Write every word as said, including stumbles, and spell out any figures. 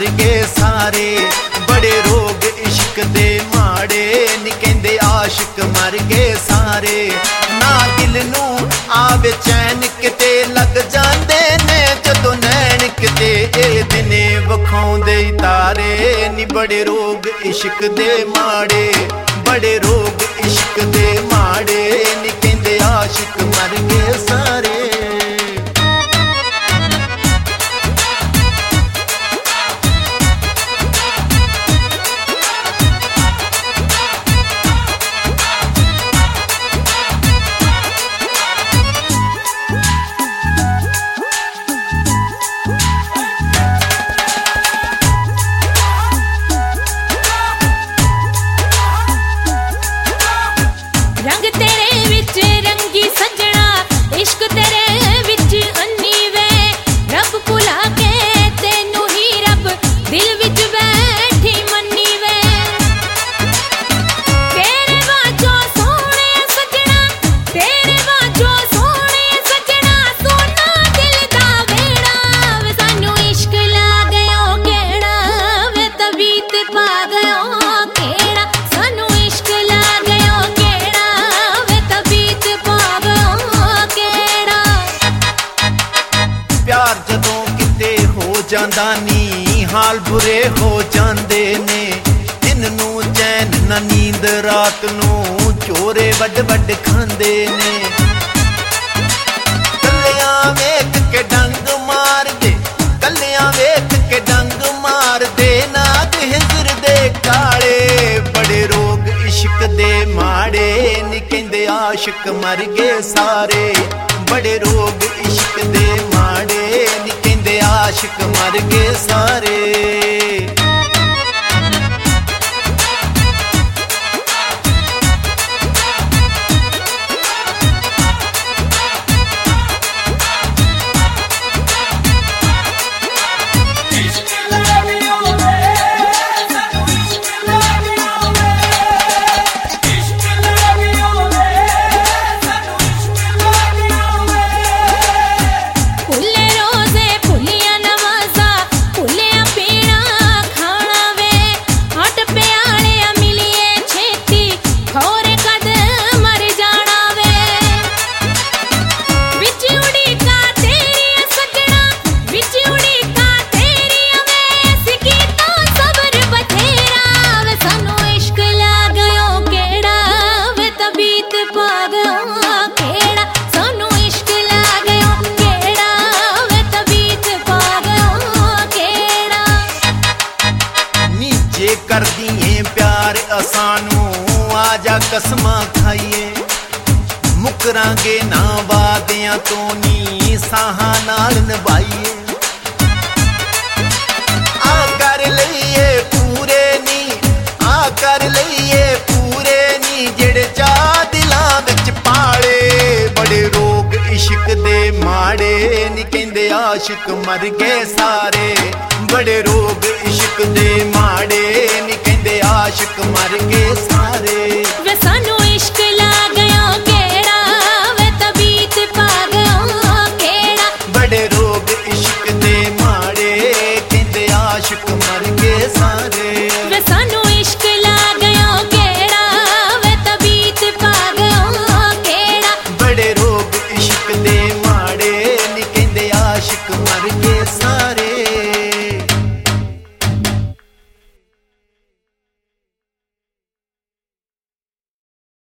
मर गए सारे। बड़े रोग इश्क दे माड़े नी कहंदे आशिक मर गए सारे। ना दिल नू आवे चैन किते लग जांदे ने जदों नैन किते ए दिने वखाउंदे तारे नी। बड़े रोग इश्क दे माड़े, बड़े रोग इश्क दे माड़े नी कहंदे आशिक मर गए सारे। रंग तेरे विच रंगी सजना, इश्क तेरे विच अन्नी वे। रब भुला के तेनू ही रब दिल विच बैठी मन्नी वे। तेरे वाजो सोहणे सजना, तेरे वाजो सोहणे सजना, सोना दिल दा वेड़ा वे। सानू इश्क ला गयो केड़ा वे, तबीत पा गयो केड़ा। सानू इश्क ला गयो केड़ा वे, तबीत पा गयो केड़ा। प्यार जदों किते हो जांदा नी हाल बुरे हो जांदे ने। दिन नू चैन ना नींद रात नू चोरे वड वड खांदे ने। कलियां वेख के डंग मार दे, कलियां वेख के डंग मार दे। नाग हिजर दे काले बड़े रोग इश्क दे माड़े नी कहंदे आशिक मर गए सारे। बड़े रोग इश्क दे माड़े नी कहंदे आशिक मर गए सारे। फुल्ले रोज़े फुल्लियां नवाज़ा, फुल्लियां पीना खाना वे। हट प्यालियां मिलिए छेती, खोरे कद मर जाना वे। विच उड़ीका तेरियां सजना, विच उड़ीका तेरियां वे। सिकीता सबर बथेरा वे, सानू इश्क ला गयो केड़ा वे, तबीत पा गयो केड़ा। सानू इश्क ला गयो केड़ा वे, तबीत पा गयो केड़ा। नीचे कर दिए प्यार असानू आजा कसमां खाइए। मुकरांगे ना वादियां तो नी साहां नाल निभाइए। आ कर लईए पूरे नी, आ कर लईए पूरे नी जेड़े चा दिलां विच पाले। बड़े रोग इश्क दे माड़े नी कहंदे आशिक मर गए सारे। बड़े रोग इश्क दे माड़े नी कहंदे आशिक मर गए सारे।